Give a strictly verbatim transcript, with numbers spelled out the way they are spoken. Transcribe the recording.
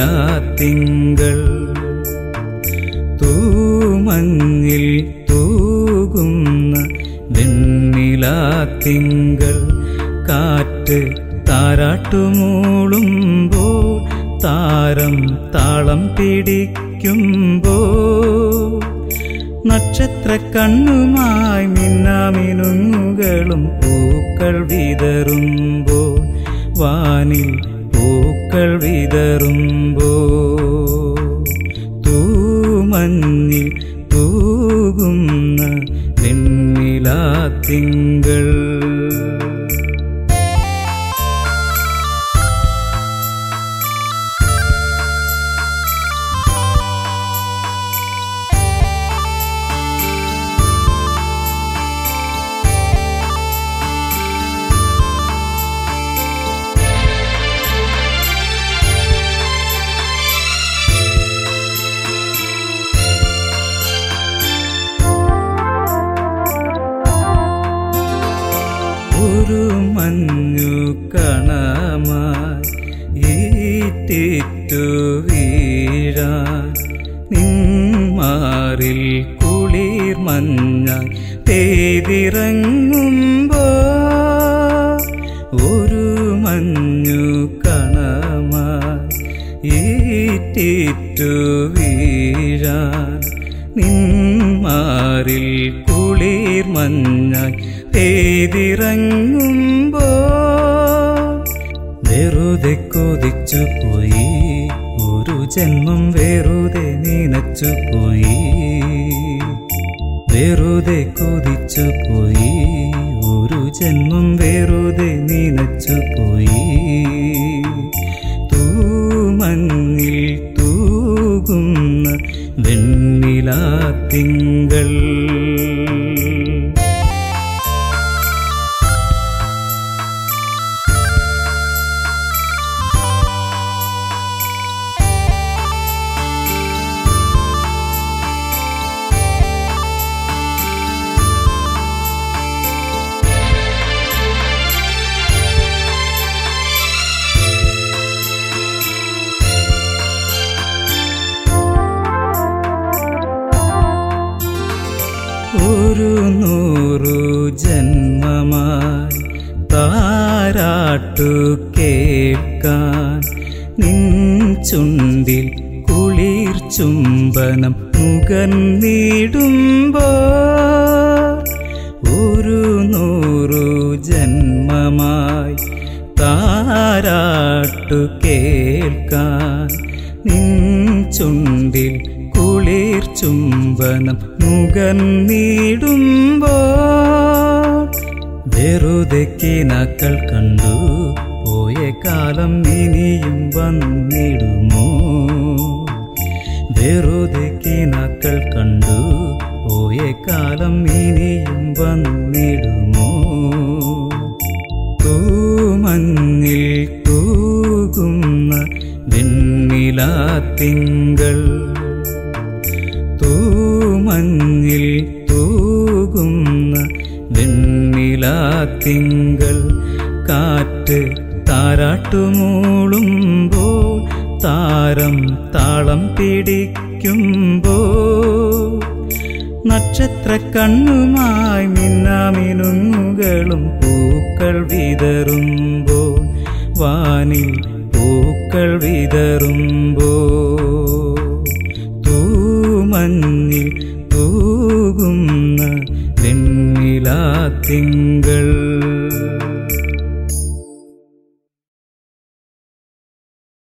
വെണ്ണിലാത്തിങ്കൾ തൂമഞ്ഞിൽ തൂകുന്ന വെണ്ണിലാത്തിങ്കൾ കാറ്റ് താരാട്ടുമൂളുമ്പോൾ താരം താളം പിടിക്കുമ്പോൾ നക്ഷത്ര കണ്ണുമായി മിന്നാമിനുങ്ങുകളും പൂക്കൾ വിതറുമ്പോൾ വാനിൽ പൂക്കൾ വിതറുമ്പോൾ തൂമഞ്ഞിൽ തൂകുന്ന വെണ്ണിലാത്തിങ്കൾ ഒരു മഞ്ഞു കണമായി ഈറ്റിറ്റു വീഴാൻ നിന്മാറിൽ കുളിർ മഞ്ഞായി പെയ്തിറങ്ങുമ്പോൾ ഒരു മഞ്ഞു കണമായി ഈറ്റിറ്റു വീഴാൻ നിന്മാറിൽ കുളിർ മഞ്ഞായി പെയ്തിറങ്ങുമ്പോൾ വെറുതെ കൊതിച്ചു പോയി ഒരു ജന്മം വെറുതെ നനച്ചു പോയി വെറുതെ കൊതിച്ചു പോയി ഒരു ജന്മം വെറുതെ നനച്ചു പോയി തൂമഞ്ഞിൽ തൂകുന്ന വെണ്ണിലാത്തിങ്കൾ ഒരു നൂറു ജന്മമായി താരാട്ടു കേൾക്കാൻ നിൻ ചുണ്ടിൽ കുളിർ ചുംബനം നുകർന്നിടുമ്പോൾ ഒരു നൂറു ജന്മമായി താരാട്ടു കേൾക്കാൻ നിൻ ചുണ്ടിൽ കുളിർ ചുംബനം നുകർന്നിടുമ്പോൾ വെറുതെ കിനാക്കൾ കണ്ടു പോയ കാലം ഇനിയും വന്നിടുമോ വെറുതെ കിനാക്കൾ കണ്ടു പോയ കാലം ഇനിയും വന്നിടുമോ തൂമഞ്ഞിൽ തൂകുന്ന വെണ്ണിലാത്തിങ്കൾ തൂമഞ്ഞിൽ തൂകുന്ന വെണ്ണിലാത്തിങ്കൾ കാറ്റ് താരാട്ടുമൂളുമ്പോൾ താരം താളം പിടിക്കുമ്പോൾ നക്ഷത്ര കണ്ണുമായി മിന്നാമിനുങ്ങുകളും പൂക്കൾ വിതറുമ്പോൾ വാനിൽ പൂക്കൾ വിതറുമ്പോൾ തൂമഞ്ഞിൽ തൂകുന്ന വെണ്ണിലാത്തിങ്കൾ